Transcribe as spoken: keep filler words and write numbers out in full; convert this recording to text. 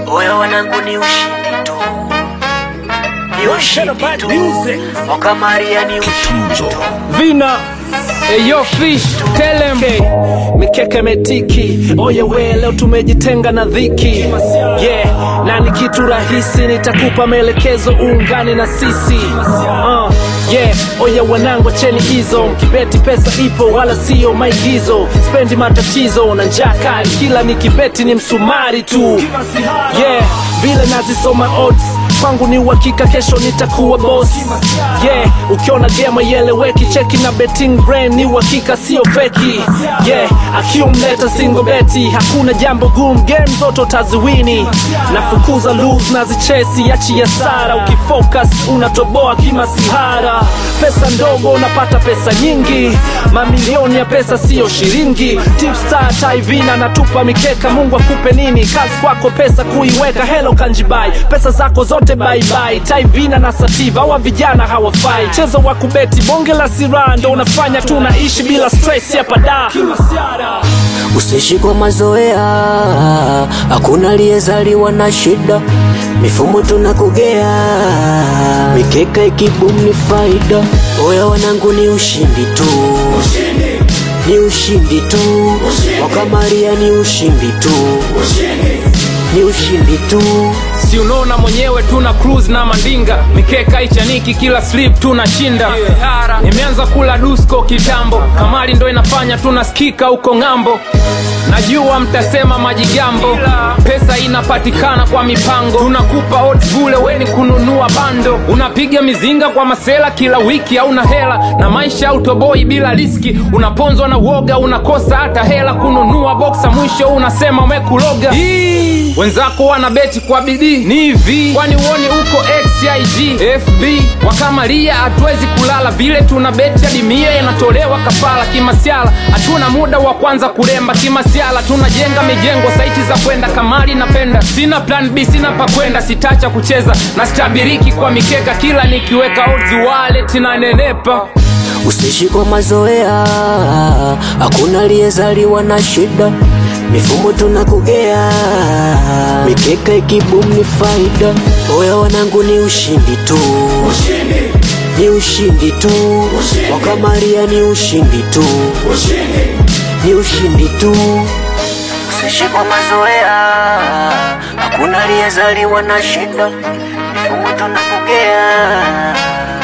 Oya wanangu ni ushindi tu, ni ushindi tu, Mwaka Maria ni ushindi tu. Vina Hey yo fish, tell him okay. Mikeke metiki, oye we leo tumejitenga na dhiki. Yeah, na ni kitu rahisi, nitakupa maelekezo uungane na sisi. uh, Yeah, oye wanangu cheni hizo, mkibeti pesa ipo wala sio maigizo. Spendi matatizo na njaa kali, kila nikibeti ni msumari tu. Yeah, vile nazisoma odds, kwangu ni uhakika kesho nitakuwa boss. Yeah, ukiona game yeleweki, cheki na betting brain ni uhakika sio feki. Yeah, akiumleta single beti, hakuna jambo gumu, game zote utaziwini. Nafukuza lose na zichesi, achi ya sara, ukifocus unatoboa kima sihara. Pesa ndogo unapata pesa nyingi, mamilioni ya pesa sio shilingi. Tipstar Taivina natupa mikeka, Mungu akupe nini, kazi kwako pesa kuiweka. Hello Kanjibai, pesa zako zote bye bye. Taivina na Sativa wa vijana hawafai. Chezo wa kubeti bonge la sira, ndo unafanya tunaishi bila stress hapa da. Usishi kwa mazoea, hakuna aliyezaliwa na shida. Mifumo tunakugea, mikeka ikibum ni faida. Oya wanangu ni ushindi tu, ni ushindi tu, Mwaka Maria ni ushindi tu, ni ushindi tu. Si unaona mwenyewe tuna cruise na mandinga, mikeka ichaniki kila slip tunashinda. Yeah. Nimeanza kula dusko kitambo, kamari ndo inafanya tunasikika uko ngambo. Najua mtasema majigambo, pesa inapatikana kwa mipango. Tunakupa odds bule weni kununua bando. Unapiga mizinga kwa masela kila wiki, hauna hela na maisha autoboy bila riski. Unaponzwa na woga, unakosa hata hela kununua boxa, mwisho unasema umekuloga. Wenzako wanabeti kwa bidii, ni hivi kwani uone uko X I G F B Mwaka Maria hatuwezi kulala, vile tunabeti hadi mia inatolewa kafala. Kimasiala hatuna muda wa kwanza kuremba, kimasiala tunajenga mijengo, saiti za kwenda kamari napenda. Sina plan B, sina pa kwenda, sitacha kucheza na sitabiriki kwa mikeka, kila nikiweka odds wallet na nenepa. Usishi kwa mazoea, hakuna aliyezaliwa na shida. Mifumo tunakugea, mikeka ikibum ni faida. Oya wanangu ni ushindi tu, ni ushindi tu, Mwaka Maria ni ushindi tu, ni ushindi tu. Usishi kwa mazoea, hakuna aliyezaliwa na shida. Mifumo tunakugea,